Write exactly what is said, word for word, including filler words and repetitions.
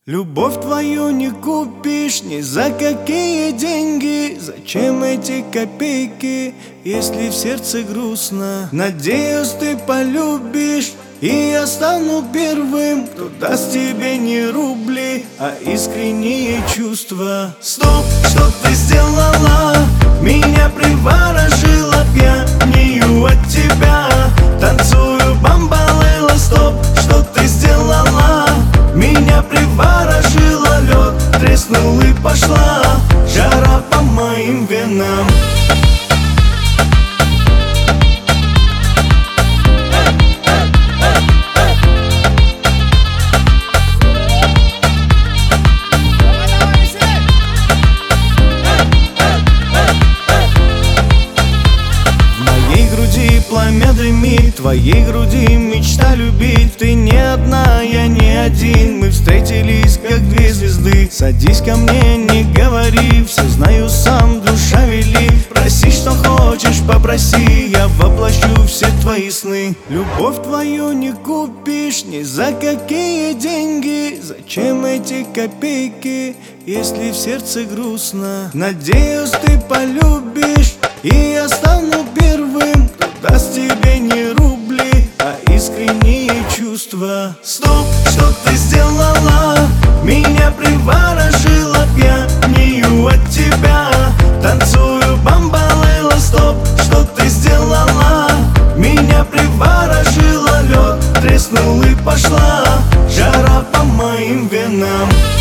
Любовь твою не купишь ни за какие деньги. Зачем эти копейки, если в сердце грустно? Надеюсь, ты полюбишь, и я стану первым, кто даст тебе не рубли, а искренние чувства. Стоп, что ты сделала? Меня приворожила, пьянею от тебя. Танцую бамбалейла. Стоп, что ты сделала? Меня приворожила, лед треснул и пошла жара по моим венам. Пламя дымит, в твоей груди мечта любить. Ты не одна, я не один, мы встретились как две звезды. Садись ко мне, не говори, все знаю сам, душа велит. Проси, что хочешь, попроси, я воплощу все твои сны. Любовь твою не купишь ни за какие деньги. Зачем эти копейки, если в сердце грустно? Надеюсь, ты полюбишь, и я стану первым, даст тебе не рубли, а искренние чувства. Стоп, что ты сделала? Меня приворожила, пьянею от тебя. Танцую бамбалейла. Стоп, что ты сделала? Меня приворожила, лед треснул и пошла жара по моим венам.